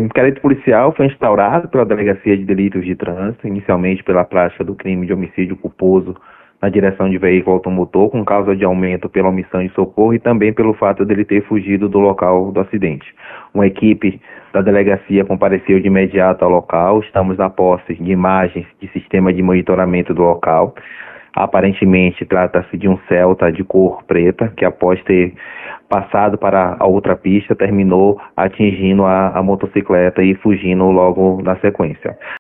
inquérito policial foi instaurado pela Delegacia de Delitos de Trânsito, inicialmente pela prática do crime de homicídio culposo na direção de veículo automotor, com causa de aumento pela omissão de socorro e também pelo fato dele ter fugido do local do acidente. Uma equipe da delegacia compareceu de imediato ao local. Estamos na posse de imagens de sistema de monitoramento do local. Aparentemente trata-se de um Celta de cor preta, que após ter passado para a outra pista, terminou atingindo a motocicleta e fugindo logo na sequência.